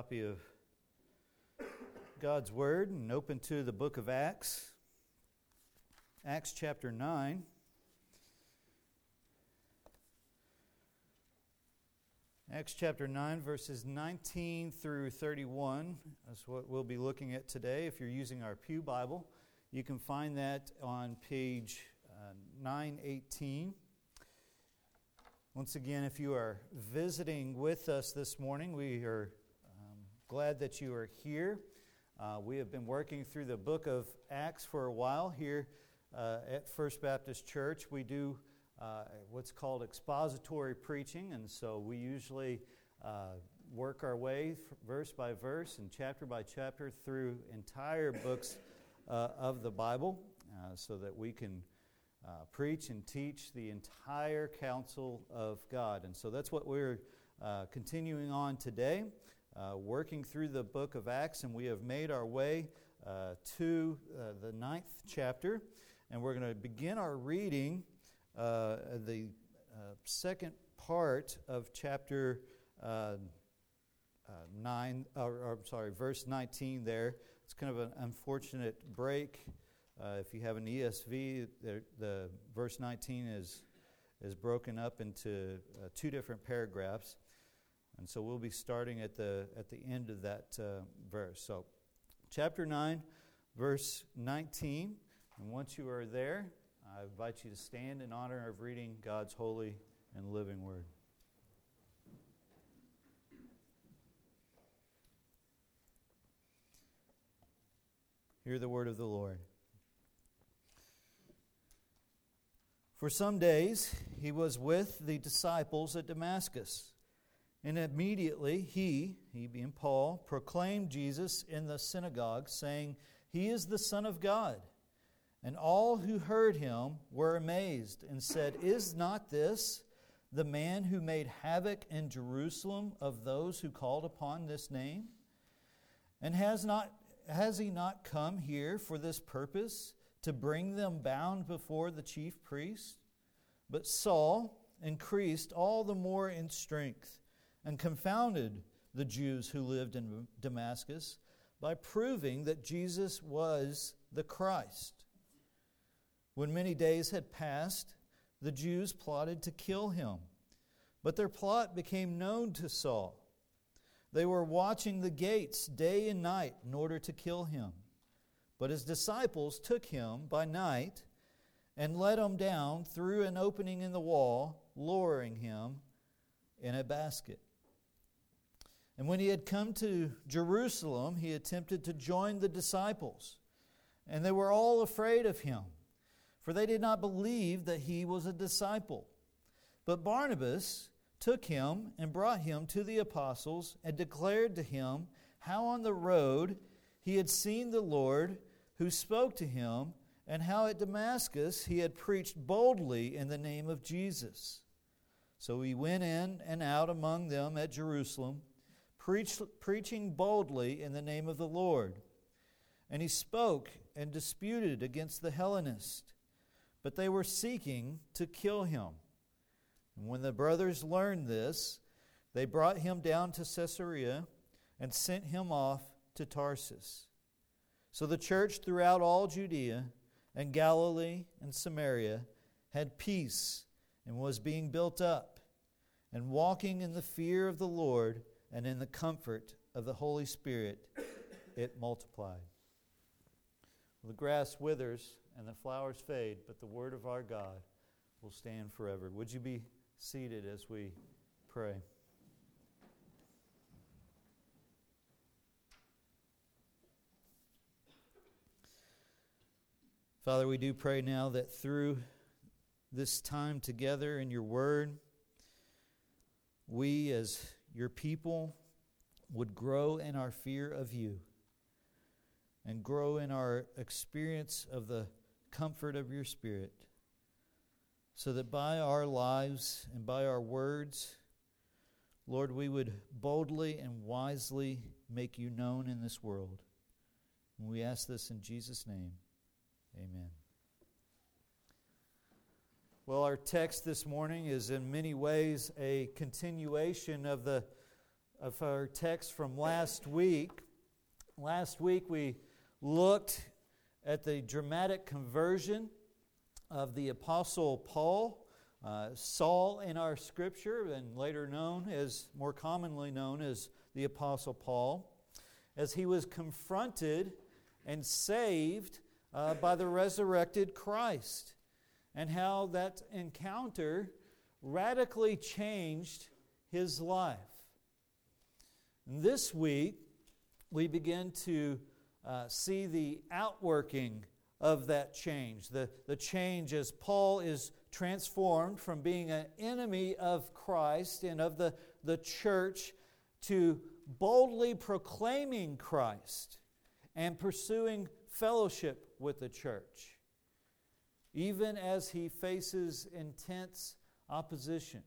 copy of God's Word and open to the book of Acts, Acts chapter 9. Acts chapter 9, verses 19 through 31 is what we'll be looking at today. If you're using our Pew Bible, you can find that on page 918. Once again, if you are visiting with us this morning, we are glad that you are here. We have been working through the book of Acts for a while here at First Baptist Church. We do what's called expository preaching, and so we usually work our way verse by verse and chapter by chapter through entire books of the Bible so that we can preach and teach the entire counsel of God. And so that's what we're continuing on today, working through the book of Acts, and we have made our way to the 9th chapter, and we're going to begin our reading the second part of chapter 9, verse 19 there. It's kind of an unfortunate break. If you have an ESV, the verse 19 is broken up into two different paragraphs, and so we'll be starting at the end of that verse. So, chapter 9, verse 19, and once you are there, I invite you to stand in honor of reading God's holy and living word. Hear the word of the Lord. For some days he was with the disciples at Damascus, and immediately he being Paul, proclaimed Jesus in the synagogue, saying, "He is the Son of God." And all who heard him were amazed and said, "Is not this the man who made havoc in Jerusalem of those who called upon this name? And has he not come here for this purpose, to bring them bound before the chief priests?" But Saul increased all the more in strength and confounded the Jews who lived in Damascus by proving that Jesus was the Christ. When many days had passed, the Jews plotted to kill him, but their plot became known to Saul. They were watching the gates day and night in order to kill him. But his disciples took him by night and let him down through an opening in the wall, lowering him in a basket. And when he had come to Jerusalem, he attempted to join the disciples, and they were all afraid of him, for they did not believe that he was a disciple. But Barnabas took him and brought him to the apostles and declared to him how on the road he had seen the Lord who spoke to him, and how at Damascus he had preached boldly in the name of Jesus. So he went in and out among them at Jerusalem, preaching boldly in the name of the Lord. And he spoke and disputed against the Hellenists, but they were seeking to kill him. And when the brothers learned this, they brought him down to Caesarea and sent him off to Tarsus. So the church throughout all Judea and Galilee and Samaria had peace and was being built up, and walking in the fear of the Lord and in the comfort of the Holy Spirit, it multiplied. The grass withers and the flowers fade, but the word of our God will stand forever. Would you be seated as we pray? Father, we do pray now that through this time together in your word, we as your people would grow in our fear of you and grow in our experience of the comfort of your Spirit, so that by our lives and by our words, Lord, we would boldly and wisely make you known in this world. And we ask this in Jesus' name. Amen. Well, our text this morning is in many ways a continuation of the of our text from last week. Last week we looked at the dramatic conversion of the Apostle Paul, Saul in our Scripture, and later known as, more commonly known as the Apostle Paul, as he was confronted and saved by the resurrected Christ, and how that encounter radically changed his life. And this week, we begin to see the outworking of that change. The change as Paul is transformed from being an enemy of Christ and of the church to boldly proclaiming Christ and pursuing fellowship with the church, even as he faces intense opposition.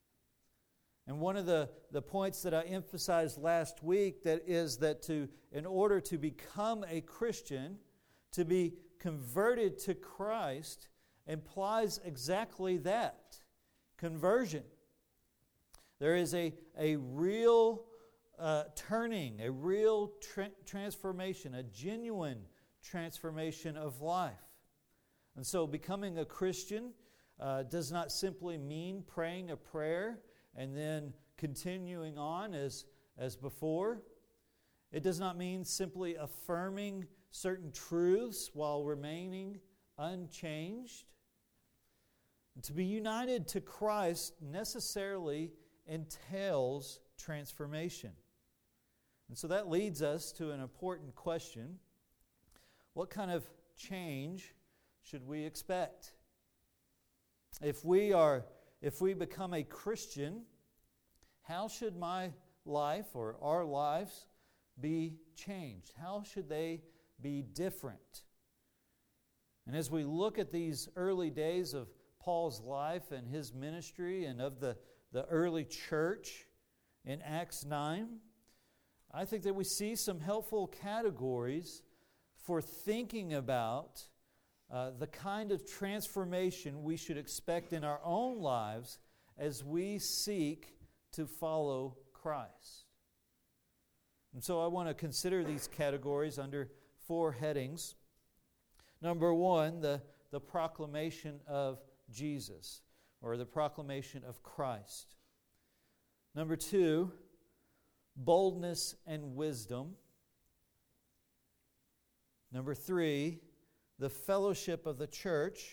And one of the points that I emphasized last week that is that in order to become a Christian, to be converted to Christ, implies exactly that, conversion. There is a real turning, a real transformation, a genuine transformation of life. And so becoming a Christian does not simply mean praying a prayer and then continuing on as before. It does not mean simply affirming certain truths while remaining unchanged. To be united to Christ necessarily entails transformation. And so that leads us to an important question. What kind of change should we expect? If we become a Christian, how should my life or our lives be changed? How should they be different? And as we look at these early days of Paul's life and his ministry and of the early church in Acts 9, I think that we see some helpful categories for thinking about the kind of transformation we should expect in our own lives as we seek to follow Christ. And so I want to consider these categories under 4 headings. Number 1, the proclamation of Jesus, or the proclamation of Christ. Number 2, boldness and wisdom. Number 3, the fellowship of the church.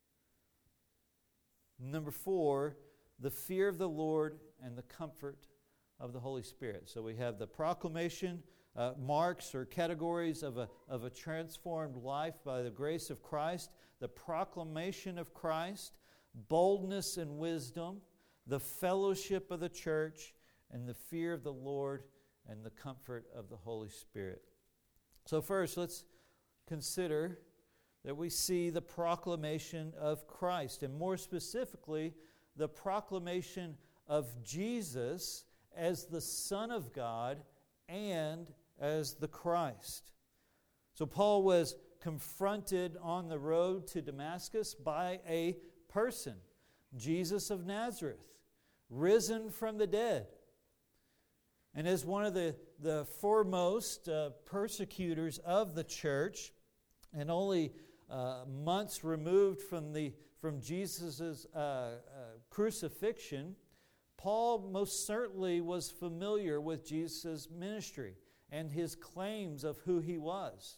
Number 4, the fear of the Lord and the comfort of the Holy Spirit. So we have the proclamation, marks or categories of a transformed life by the grace of Christ, the proclamation of Christ, boldness and wisdom, the fellowship of the church, and the fear of the Lord and the comfort of the Holy Spirit. So first, let's consider that we see the proclamation of Christ, and more specifically, the proclamation of Jesus as the Son of God and as the Christ. So Paul was confronted on the road to Damascus by a person, Jesus of Nazareth, risen from the dead. And as one of the foremost persecutors of the church, and only months removed from Jesus' crucifixion, Paul most certainly was familiar with Jesus' ministry and his claims of who he was.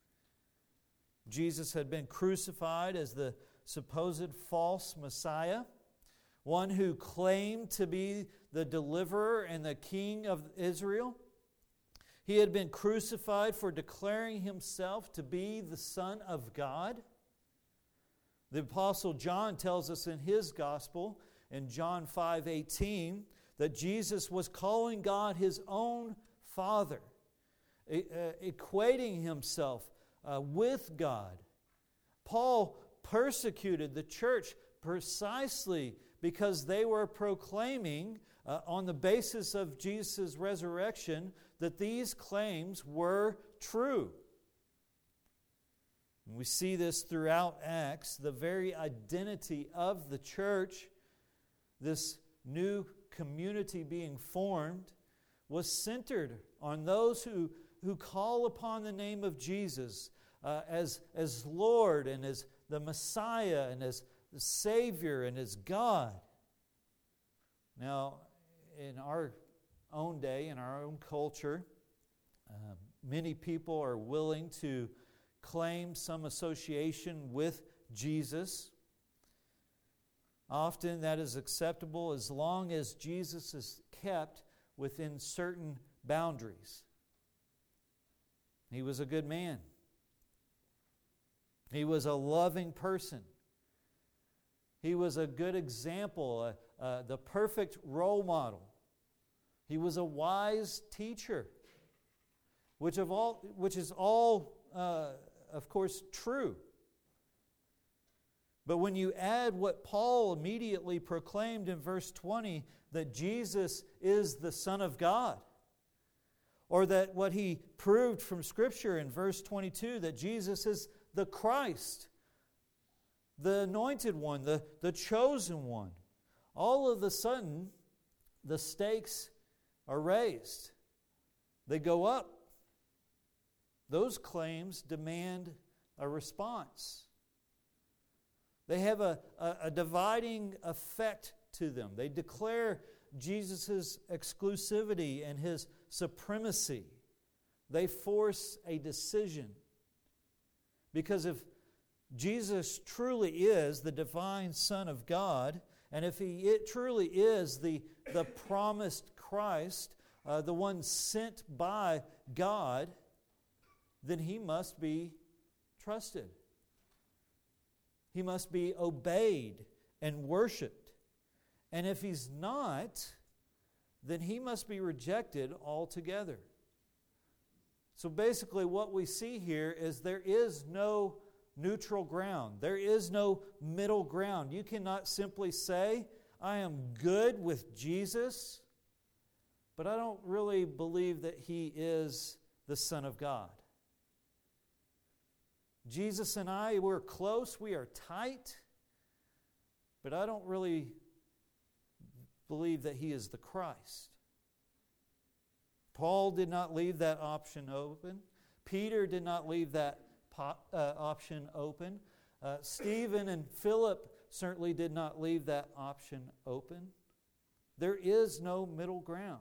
Jesus had been crucified as the supposed false Messiah, one who claimed to be the deliverer and the king of Israel. He had been crucified for declaring himself to be the Son of God. The Apostle John tells us in his gospel, in John 5:18, that Jesus was calling God his own Father, equating himself with God. Paul persecuted the church precisely because they were proclaiming on the basis of Jesus' resurrection that these claims were true. And we see this throughout Acts, the very identity of the church, this new community being formed, was centered on those who call upon the name of Jesus as Lord and as the Messiah and as the Savior and as God. Now, in our own day, in our own culture, many people are willing to claim some association with Jesus. Often that is acceptable as long as Jesus is kept within certain boundaries. He was a good man. He was a loving person. He was a good example, the perfect role model. He was a wise teacher, which is all, of course, true. But when you add what Paul immediately proclaimed in verse 20, that Jesus is the Son of God, or that what he proved from Scripture in verse 22, that Jesus is the Christ, the anointed one, the chosen one, all of a sudden, the stakes are raised. They go up. Those claims demand a response. They have a dividing effect to them. They declare Jesus' exclusivity and His supremacy. They force a decision. Because if Jesus truly is the divine Son of God, and if He truly is the promised Christ, the one sent by God, then He must be trusted. He must be obeyed and worshiped. And if He's not, then He must be rejected altogether. So basically what we see here is there is no neutral ground. There is no middle ground. You cannot simply say, I am good with Jesus, but I don't really believe that He is the Son of God. Jesus and I, we're close, we are tight, but I don't really believe that He is the Christ. Paul did not leave that option open. Peter did not leave that option open. Stephen and Philip certainly did not leave that option open. There is no middle ground.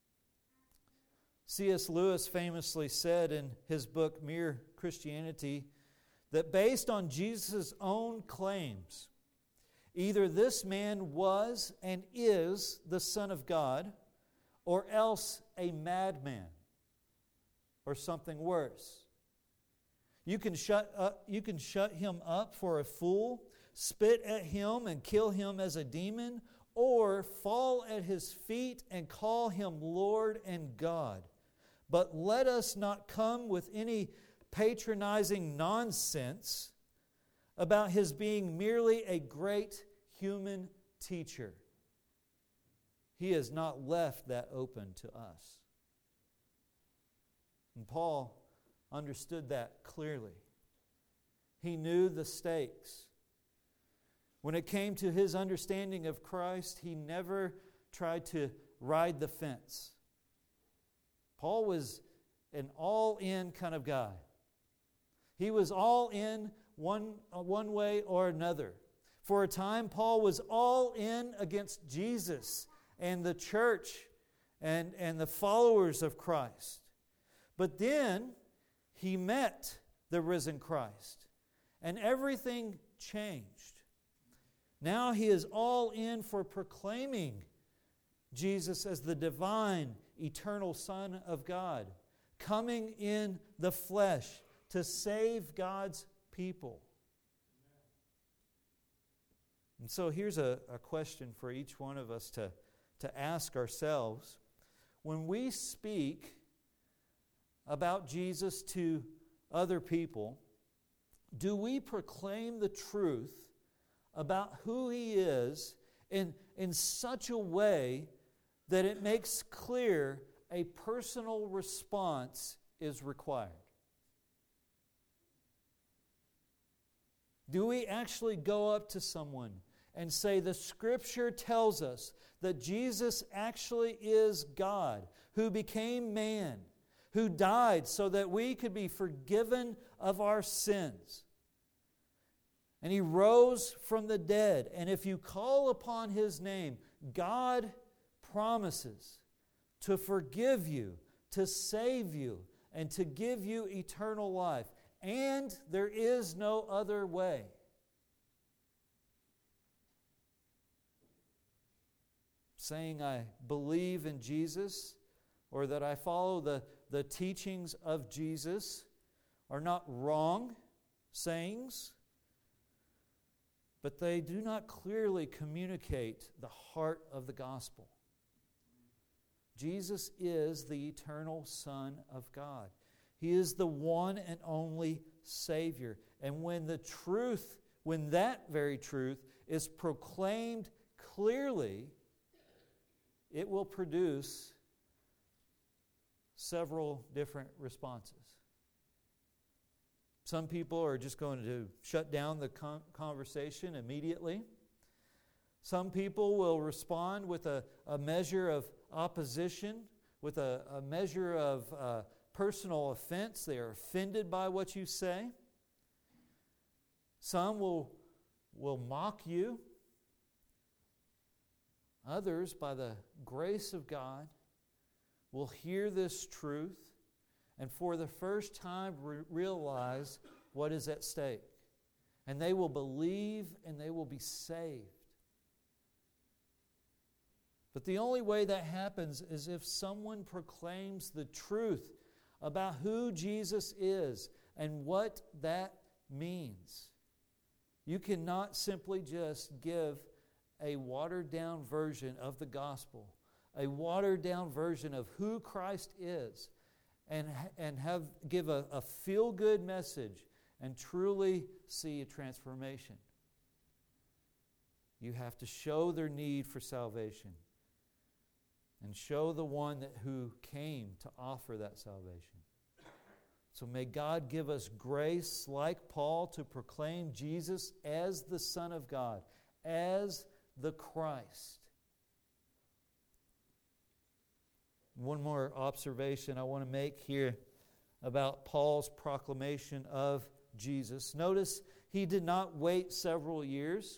C.S. Lewis famously said in his book, Mere Christianity, that based on Jesus' own claims, either this man was and is the Son of God, or else a madman, or something worse. You can shut him up for a fool, spit at him and kill him as a demon, or fall at his feet and call him Lord and God. But let us not come with any patronizing nonsense about His being merely a great human teacher. He has not left that open to us. And Paul understood that clearly. He knew the stakes. When it came to his understanding of Christ, he never tried to ride the fence. Paul was an all-in kind of guy. He was all in one way or another. For a time, Paul was all in against Jesus and the church and the followers of Christ. But then he met the risen Christ, and everything changed. Now he is all in for proclaiming Jesus as the divine, eternal Son of God, coming in the flesh to save God's people. And so here's a question for each one of us to ask ourselves. When we speak about Jesus to other people, do we proclaim the truth about who He is in such a way that it makes clear a personal response is required? Do we actually go up to someone and say, the Scripture tells us that Jesus actually is God, who became man, who died so that we could be forgiven of our sins. And He rose from the dead. And if you call upon His name, God promises to forgive you, to save you, and to give you eternal life. And there is no other way. Saying I believe in Jesus or that I follow the teachings of Jesus are not wrong sayings, but they do not clearly communicate the heart of the gospel. Jesus is the eternal Son of God. He is the one and only Savior. And when that very truth is proclaimed clearly, it will produce several different responses. Some people are just going to shut down the conversation immediately. Some people will respond with a measure of opposition, with a measure of personal offense. They are offended by what you say. Some will mock you. Others, by the grace of God, will hear this truth and for the first time realize what is at stake. And they will believe and they will be saved. But the only way that happens is if someone proclaims the truth about who Jesus is and what that means. You cannot simply just give a watered-down version of the gospel, a watered-down version of who Christ is, and give a feel-good message and truly see a transformation. You have to show their need for salvation and show the one who came to offer that salvation. So may God give us grace, like Paul, to proclaim Jesus as the Son of God, as the Christ. One more observation I want to make here about Paul's proclamation of Jesus. Notice he did not wait several years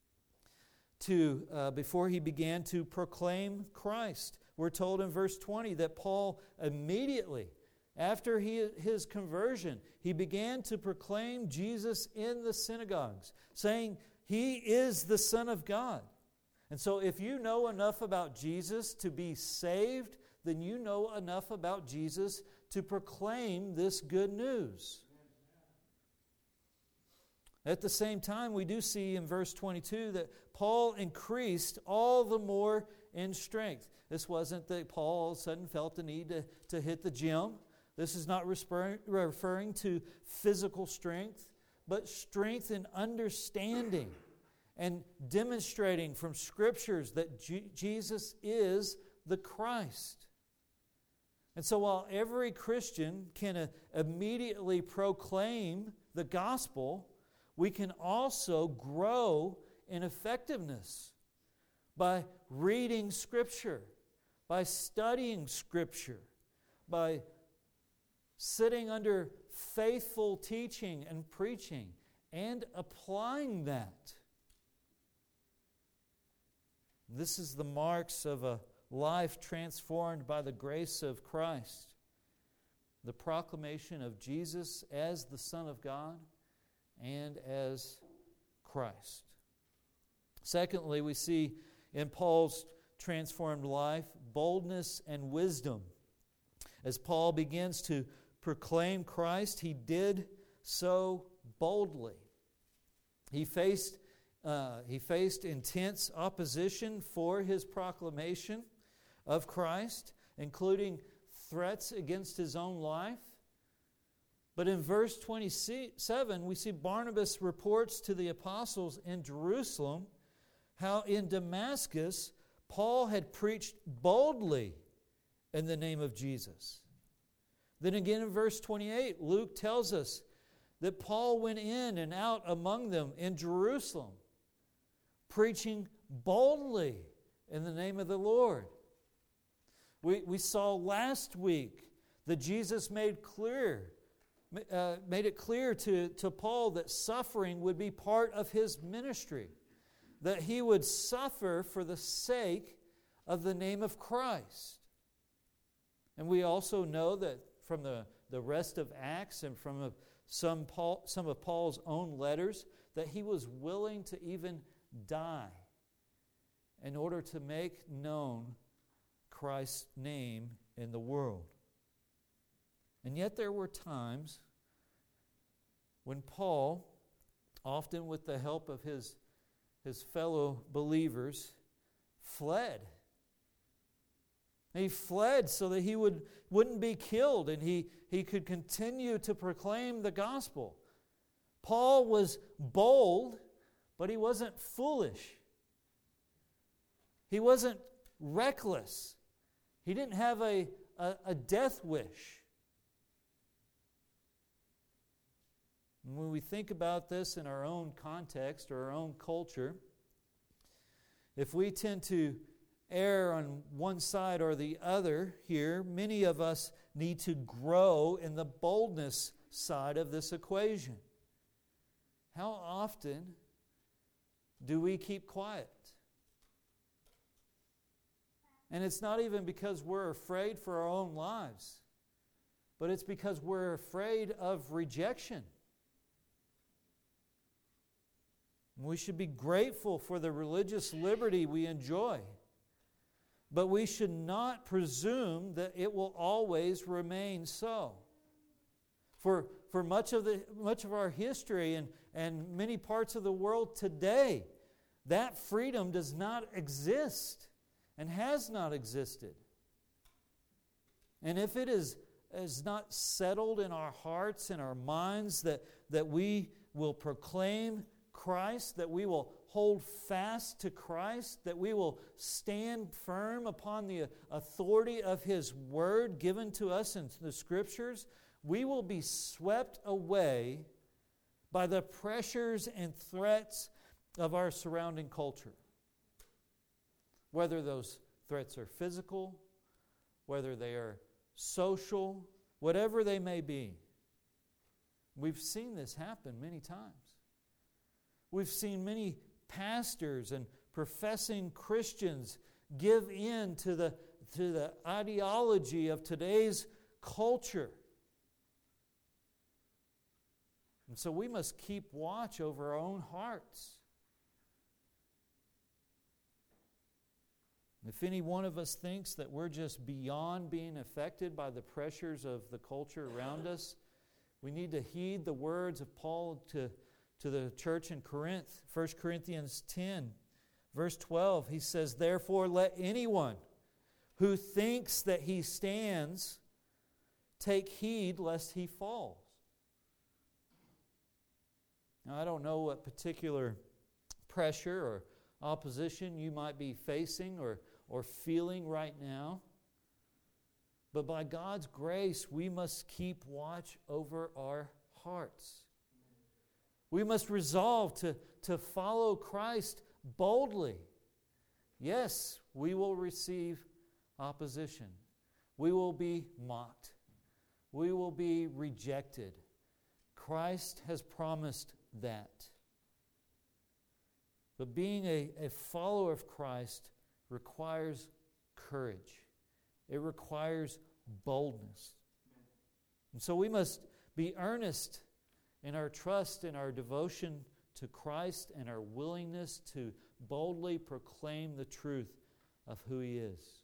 before he began to proclaim Christ. We're told in verse 20 that Paul immediately, after his conversion, he began to proclaim Jesus in the synagogues, saying, He is the Son of God. And so if you know enough about Jesus to be saved, then you know enough about Jesus to proclaim this good news. At the same time, we do see in verse 22 that Paul increased all the more in strength. This wasn't that Paul all of a sudden felt the need to hit the gym. This is not referring to physical strength, but strength in understanding and demonstrating from Scriptures that Jesus is the Christ. And so while every Christian can immediately proclaim the gospel, we can also grow in effectiveness by reading Scripture, by studying Scripture, by sitting under faithful teaching and preaching and applying that. This is the marks of a life transformed by the grace of Christ. The proclamation of Jesus as the Son of God and as Christ. Secondly, we see in Paul's transformed life boldness and wisdom. As Paul begins to proclaim Christ, he did so boldly. He faced intense opposition for his proclamation of Christ, including threats against his own life. But in verse 27, we see Barnabas reports to the apostles in Jerusalem how in Damascus Paul had preached boldly in the name of Jesus. Then again in verse 28, Luke tells us that Paul went in and out among them in Jerusalem, preaching boldly in the name of the Lord. We saw last week that Jesus made it clear to Paul that suffering would be part of his ministry, that he would suffer for the sake of the name of Christ. And we also know that from the rest of Acts and from some of Paul's own letters, that he was willing to even die in order to make known Christ's name in the world. And yet there were times when Paul, often with the help of his fellow believers, fled. He fled so that he wouldn't be killed and he could continue to proclaim the gospel. Paul was bold, but he wasn't foolish. He wasn't reckless. He didn't have a death wish. And when we think about this in our own context or our own culture, if we tend to err on one side or the other here, many of us need to grow in the boldness side of this equation. How often do we keep quiet? And it's not even because we're afraid for our own lives, but it's because we're afraid of rejection. We should be grateful for the religious liberty we enjoy, but we should not presume that it will always remain so. For much of our history and many parts of the world today, that freedom does not exist and has not existed. And if it is not settled in our hearts and our minds that we will proclaim Christ, that we will hold fast to Christ, that we will stand firm upon the authority of His Word given to us in the Scriptures, we will be swept away by the pressures and threats of our surrounding culture. Whether those threats are physical, whether they are social, whatever they may be. We've seen this happen many times. We've seen many pastors and professing Christians give in to the ideology of today's culture. And so we must keep watch over our own hearts. If any one of us thinks that we're just beyond being affected by the pressures of the culture around us, we need to heed the words of Paul to the church in Corinth. 1 Corinthians 10, verse 12, he says, "Therefore let anyone who thinks that he stands take heed lest he falls." Now, I don't know what particular pressure or opposition you might be facing or feeling right now, but by God's grace, we must keep watch over our hearts. We must resolve to follow Christ boldly. Yes, we will receive opposition. We will be mocked. We will be rejected. Christ has promised that. But being a follower of Christ requires courage. It requires boldness. And so we must be earnest in our trust, in our devotion to Christ, and our willingness to boldly proclaim the truth of who He is.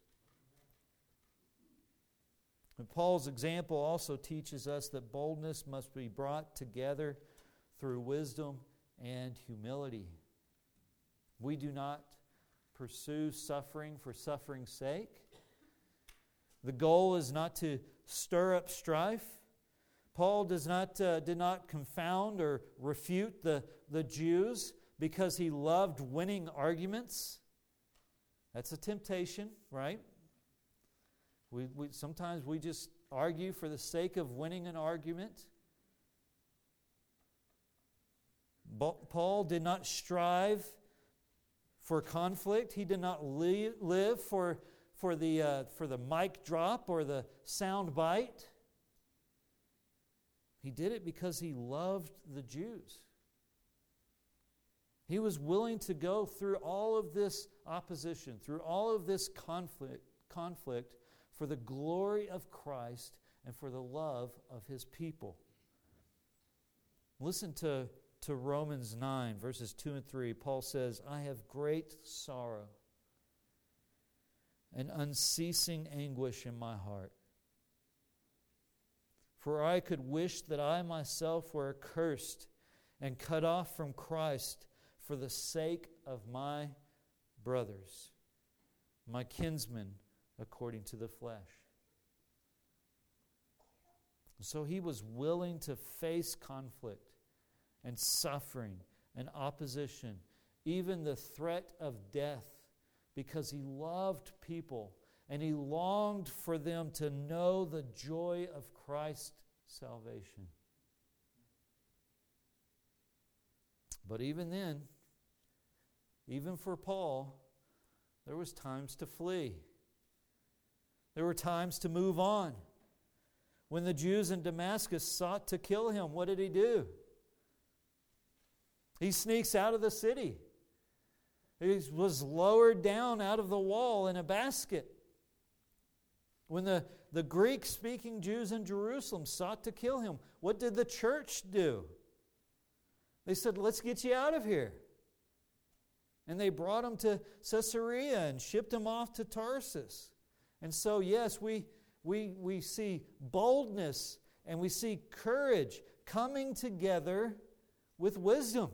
And Paul's example also teaches us that boldness must be brought together through wisdom and humility. We do not pursue suffering for suffering's sake. The goal is not to stir up strife. Paul did not confound or refute the Jews because he loved winning arguments. That's a temptation, right? Sometimes we just argue for the sake of winning an argument. Paul did not strive for conflict. He did not live for the mic drop or the sound bite. He did it because he loved the Jews. He was willing to go through all of this opposition, through all of this conflict for the glory of Christ and for the love of his people. Listen to Romans 9, verses 2 and 3. Paul says, I have great sorrow and unceasing anguish in my heart. For I could wish that I myself were accursed and cut off from Christ for the sake of my brothers, my kinsmen according to the flesh. So he was willing to face conflict and suffering and opposition, even the threat of death, because he loved people and he longed for them to know the joy of Christ's salvation. But even then, even for Paul, there was times to flee. There were times to move on. When the Jews in Damascus sought to kill him, what did he do? He sneaks out of the city. He was lowered down out of the wall in a basket. When the Greek-speaking Jews in Jerusalem sought to kill him, what did the church do? They said, let's get you out of here. And they brought him to Caesarea and shipped him off to Tarsus. And so, yes, we see boldness and we see courage coming together with wisdom.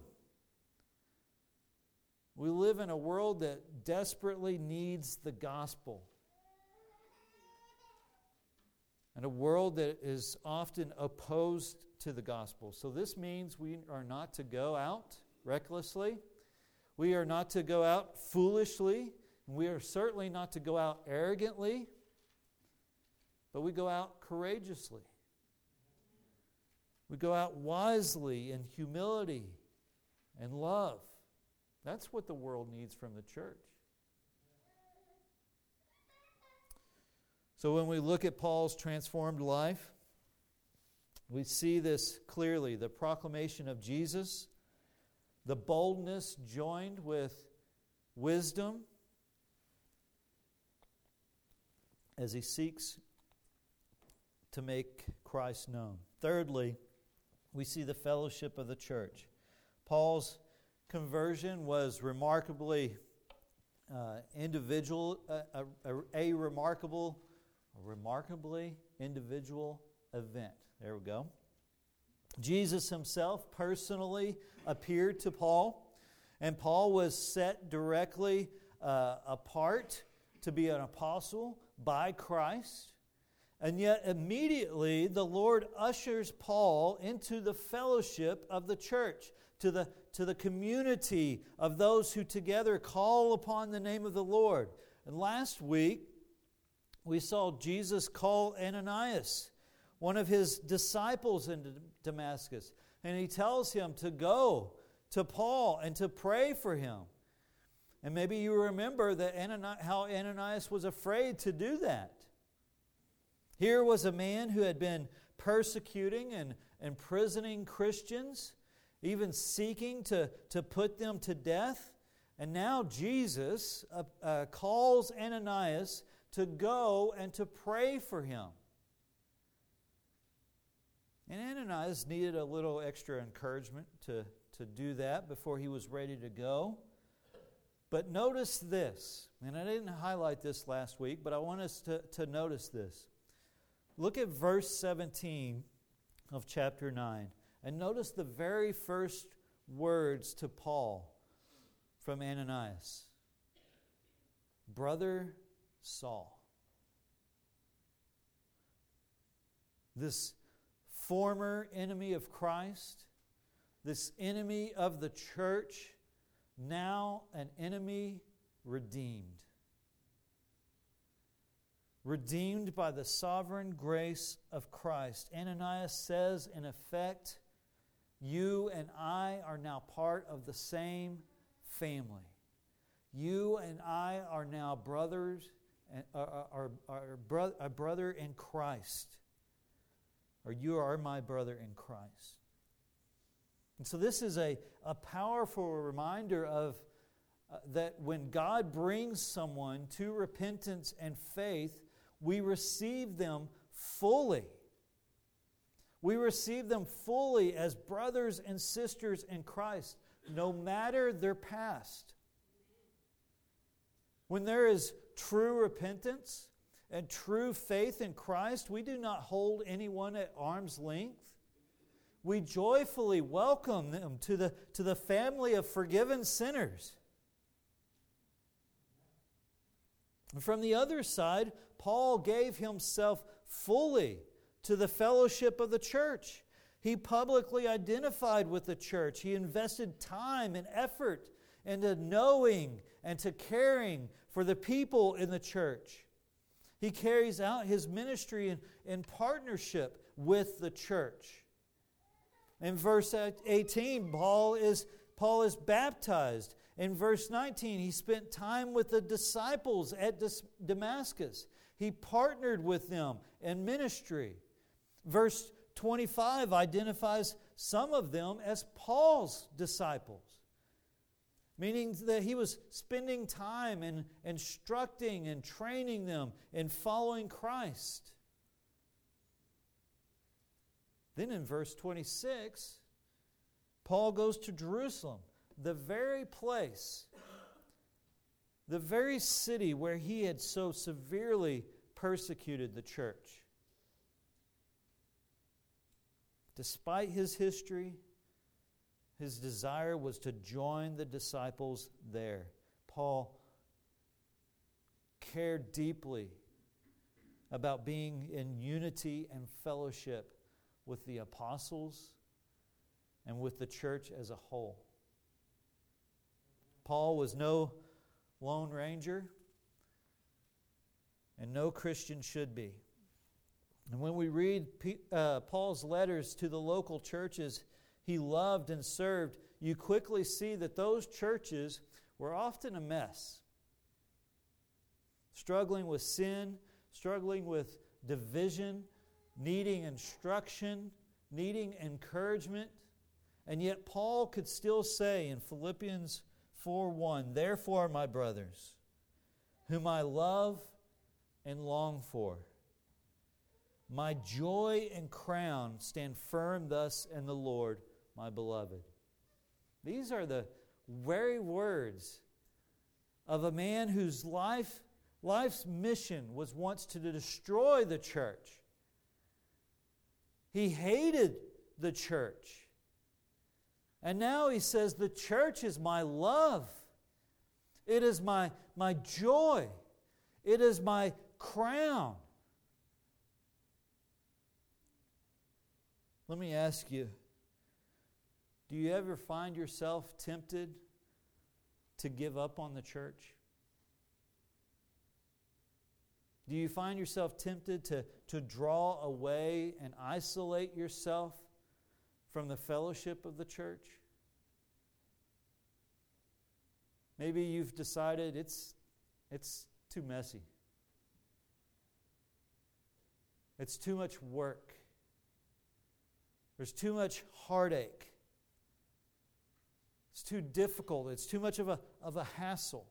We live in a world that desperately needs the gospel. And a world that is often opposed to the gospel. So this means we are not to go out recklessly. We are not to go out foolishly. We are certainly not to go out arrogantly. But we go out courageously. We go out wisely in humility and love. That's what the world needs from the church. So when we look at Paul's transformed life, we see this clearly. The proclamation of Jesus, the boldness joined with wisdom as he seeks to make Christ known. Thirdly, we see the fellowship of the church. Paul's conversion was remarkably individual, a remarkably individual event. There we go. Jesus himself personally appeared to Paul, and Paul was set directly apart to be an apostle by Christ. And yet immediately the Lord ushers Paul into the fellowship of the church, to the community of those who together call upon the name of the Lord. And last week we saw Jesus call Ananias, one of his disciples in Damascus, and he tells him to go to Paul and to pray for him. And maybe you remember that how Ananias was afraid to do that. Here was a man who had been persecuting and imprisoning Christians, even seeking to put them to death. And now Jesus calls Ananias to go and to pray for him. And Ananias needed a little extra encouragement to do that before he was ready to go. But notice this, and I didn't highlight this last week, but I want us to notice this. Look at verse 17 of chapter 9, and notice the very first words to Paul from Ananias. Brother Saul. This former enemy of Christ, this enemy of the church, now an enemy redeemed. Redeemed by the sovereign grace of Christ. Ananias says, in effect, you and I are now part of the same family. You and I are now brothers a brother in Christ. Or you are my brother in Christ. And so this is a powerful reminder of that when God brings someone to repentance and faith, we receive them fully. We receive them fully as brothers and sisters in Christ, no matter their past. When there is true repentance and true faith in Christ, we do not hold anyone at arm's length. We joyfully welcome them to the family of forgiven sinners. And from the other side, Paul gave himself fully to the fellowship of the church. He publicly identified with the church. He invested time and effort into knowing and to caring for the people in the church. He carries out his ministry in partnership with the church. In verse 18, Paul is baptized. In verse 19, he spent time with the disciples at Damascus. He partnered with them in ministry. Verse 25 identifies some of them as Paul's disciples, meaning that he was spending time in instructing and training them in following Christ. Then in verse 26, Paul goes to Jerusalem, the very place, the very city where he had so severely persecuted the church. Despite his history, his desire was to join the disciples there. Paul cared deeply about being in unity and fellowship with the apostles and with the church as a whole. Paul was no Lone Ranger, and no Christian should be. And when we read Paul's letters to the local churches he loved and served, you quickly see that those churches were often a mess. Struggling with sin, struggling with division, needing instruction, needing encouragement. And yet Paul could still say in Philippians 4:1, "Therefore, my brothers, whom I love and long for, my joy and crown, stand firm thus in the Lord, my beloved." These are the very words of a man whose life's mission was once to destroy the church. He hated the church. And now he says, the church is my love. It is my joy. It is my crown. Let me ask you, do you ever find yourself tempted to give up on the church? Do you find yourself tempted to draw away and isolate yourself from the fellowship of the church? Maybe you've decided it's too messy. It's too much work. There's too much heartache. It's too difficult. It's too much of a hassle.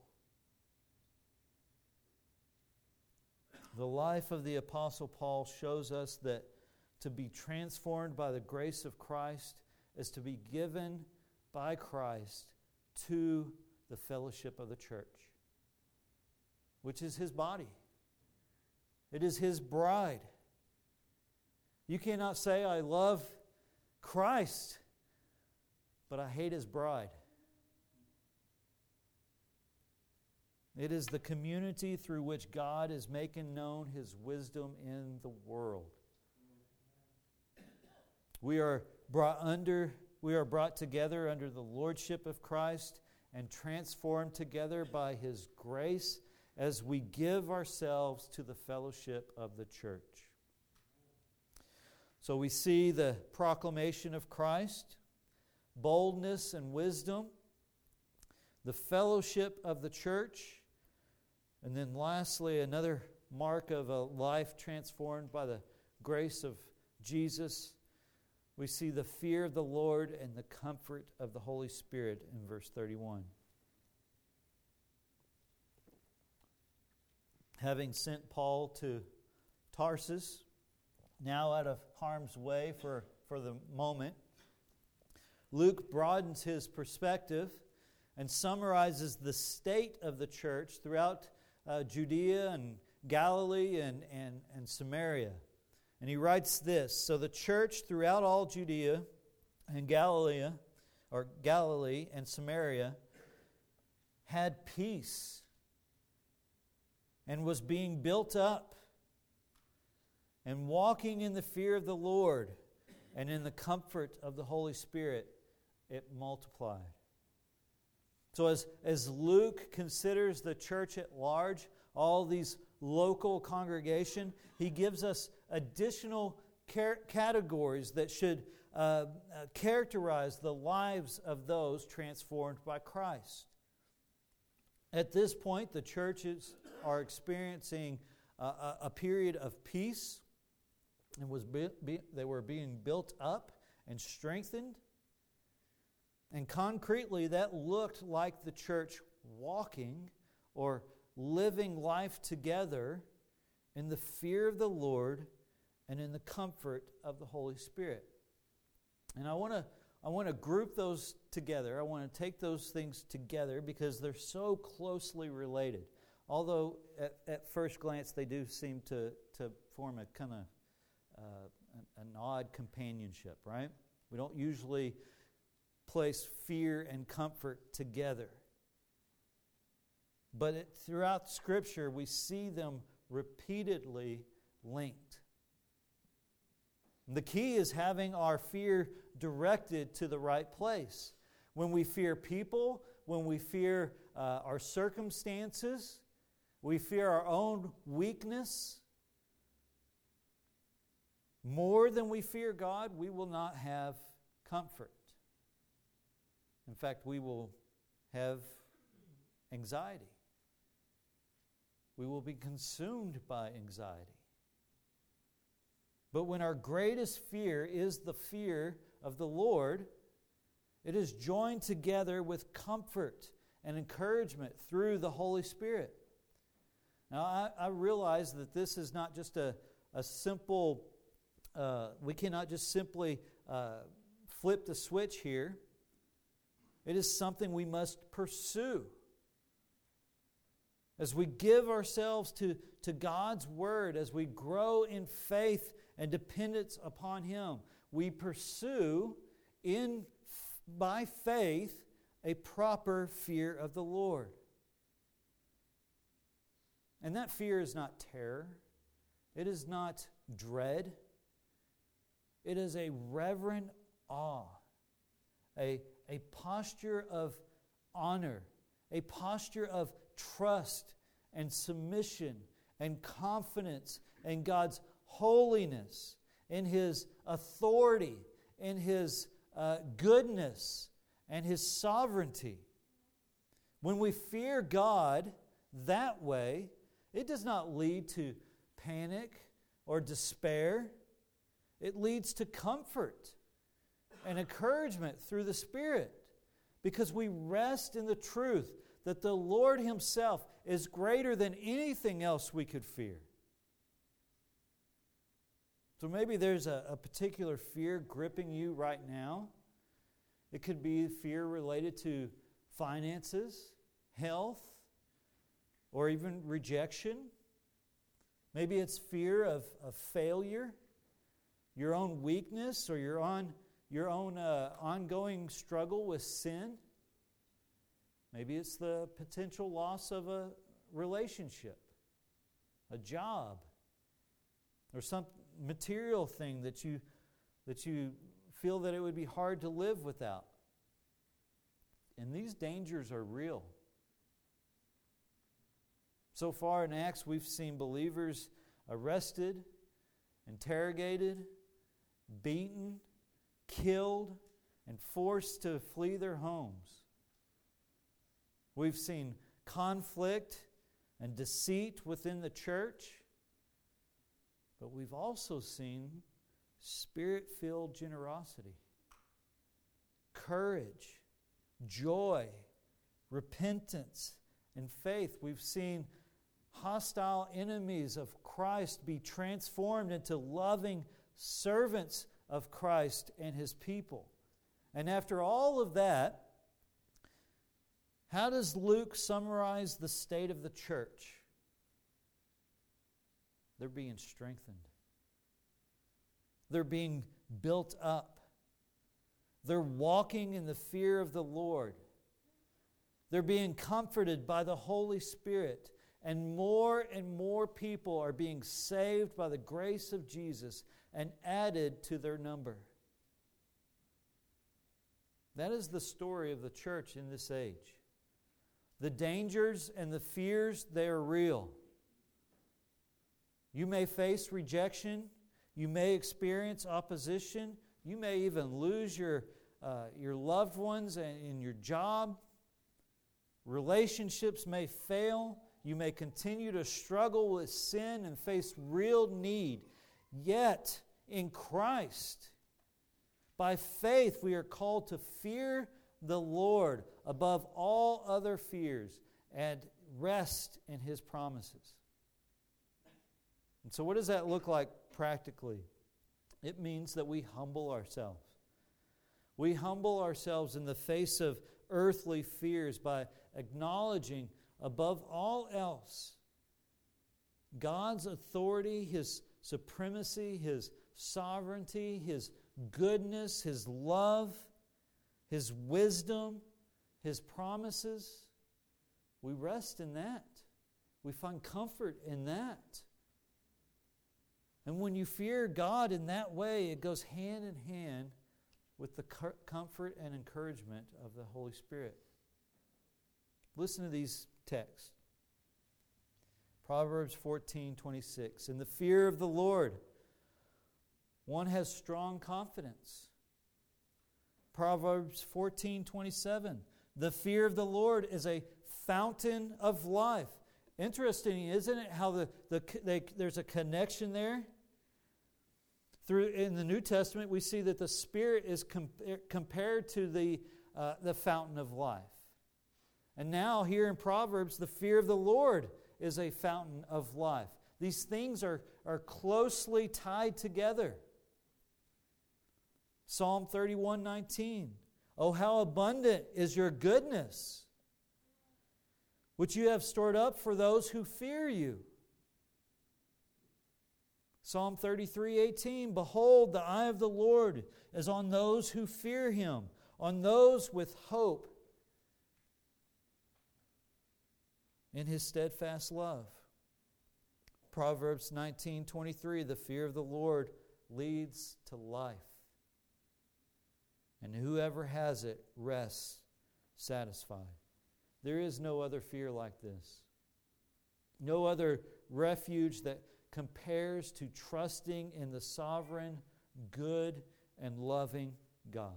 The life of the Apostle Paul shows us that to be transformed by the grace of Christ is to be given by Christ to the fellowship of the church, which is His body. It is His bride. You cannot say, I love Christ, but I hate His bride. It is the community through which God is making known His wisdom in the world. We are brought together under the lordship of Christ and transformed together by His grace as we give ourselves to the fellowship of the church. So we see the proclamation of Christ, boldness and wisdom, the fellowship of the church, And then lastly, another mark of a life transformed by the grace of Jesus, we see the fear of the Lord and the comfort of the Holy Spirit in verse 31. Having sent Paul to Tarsus, now out of harm's way for the moment, Luke broadens his perspective and summarizes the state of the church throughout Judea and Galilee and Samaria. And he writes this: so the church throughout all Judea and Galilee and Samaria had peace and was being built up and walking in the fear of the Lord and in the comfort of the Holy Spirit, it multiplied. So as Luke considers the church at large, all these local congregation, he gives us additional categories that should characterize the lives of those transformed by Christ. At this point, the churches are experiencing a period of peace, and they were being built up and strengthened. And concretely, that looked like the church walking or living life together in the fear of the Lord and in the comfort of the Holy Spirit. And I want to group those together. I want to take those things together because they're so closely related. Although at first glance they do seem to form a kind of an odd companionship, right? We don't usually place fear and comfort together. But throughout Scripture, we see them repeatedly linked. The key is having our fear directed to the right place. When we fear people, when we fear our circumstances, we fear our own weakness, more than we fear God, we will not have comfort. In fact, we will have anxiety. We will be consumed by anxiety. But when our greatest fear is the fear of the Lord, it is joined together with comfort and encouragement through the Holy Spirit. Now, I realize that this is not just a simple, we cannot just simply flip the switch here. It is something we must pursue. As we give ourselves to God's Word, as we grow in faith and dependence upon Him, we pursue by faith a proper fear of the Lord. And that fear is not terror. It is not dread. It is a reverent awe, a posture of honor, a posture of trust and submission and confidence in God's holiness, in His authority, in His goodness, and His sovereignty. When we fear God that way, it does not lead to panic or despair. It leads to comfort and encouragement through the Spirit, because we rest in the truth that the Lord Himself is greater than anything else we could fear. So maybe there's a particular fear gripping you right now. It could be fear related to finances, health, or even rejection. Maybe it's fear of failure, your own weakness, or your own ongoing struggle with sin. Maybe it's the potential loss of a relationship, a job, or some material thing that you feel that it would be hard to live without. And these dangers are real. So far in Acts, we've seen believers arrested, interrogated, beaten, killed, and forced to flee their homes. We've seen conflict and deceit within the church. But we've also seen Spirit-filled generosity, courage, joy, repentance, and faith. We've seen hostile enemies of Christ be transformed into loving servants of Christ and His people. And after all of that, how does Luke summarize the state of the church? They're being strengthened. They're being built up. They're walking in the fear of the Lord. They're being comforted by the Holy Spirit. And more people are being saved by the grace of Jesus and added to their number. That is the story of the church in this age. The dangers and the fears, they are real. You may face rejection. You may experience opposition. You may even lose your loved ones and your job. Relationships may fail. You may continue to struggle with sin and face real need. Yet, in Christ, by faith, we are called to fear the Lord above all other fears and rest in His promises. And so what does that look like practically? It means that we humble ourselves. We humble ourselves in the face of earthly fears by acknowledging above all else God's authority, His supremacy, His sovereignty, His goodness, His love, His wisdom, His promises. We rest in that. We find comfort in that. And when you fear God in that way, it goes hand in hand with the comfort and encouragement of the Holy Spirit. Listen to these texts. Proverbs 14:26. In the fear of the Lord, one has strong confidence. Proverbs 14:27. The fear of the Lord is a fountain of life. Interesting, isn't it, how there's a connection there? In the New Testament, we see that the Spirit is compared to the fountain of life. And now, here in Proverbs, the fear of the Lord is a fountain of life. These things are closely tied together. Psalm 31:19. Oh, how abundant is your goodness, which you have stored up for those who fear you. Psalm 33:18. Behold, the eye of the Lord is on those who fear Him, on those with hope in His steadfast love. Proverbs 19:23. The fear of the Lord leads to life, and whoever has it rests satisfied. There is no other fear like this. No other refuge that compares to trusting in the sovereign, good, and loving God.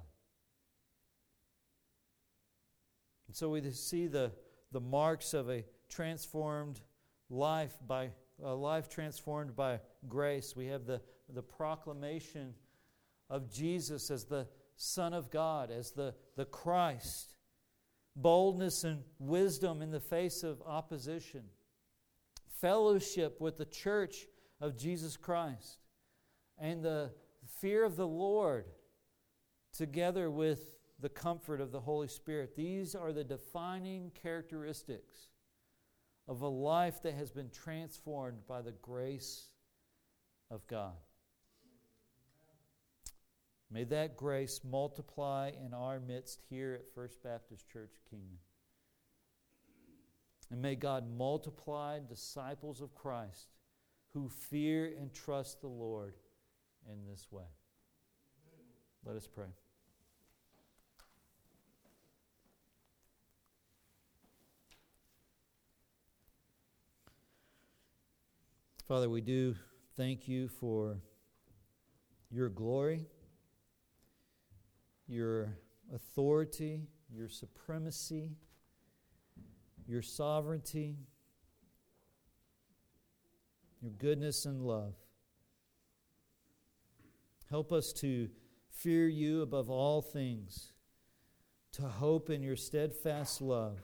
And so we see the marks of a transformed life, by a life transformed by grace. We have the proclamation of Jesus as the Son of God, as the Christ. Boldness and wisdom in the face of opposition. Fellowship with the church of Jesus Christ. And the fear of the Lord together with the comfort of the Holy Spirit. These are the defining characteristics of a life that has been transformed by the grace of God. May that grace multiply in our midst here at First Baptist Church Kingman. And may God multiply disciples of Christ who fear and trust the Lord in this way. Let us pray. Father, we do thank You for Your glory, Your authority, Your supremacy, Your sovereignty, your goodness and love. Help us to fear you above all things, to hope in your steadfast love,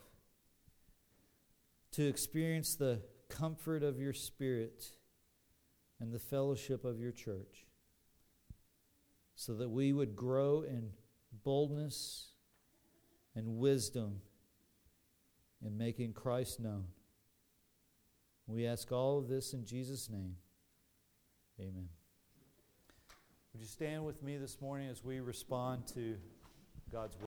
to experience the comfort of your Spirit and the fellowship of your church, so that we would grow in boldness and wisdom in making Christ known. We ask all of this in Jesus' name. Amen. Would you stand with me this morning as we respond to God's word?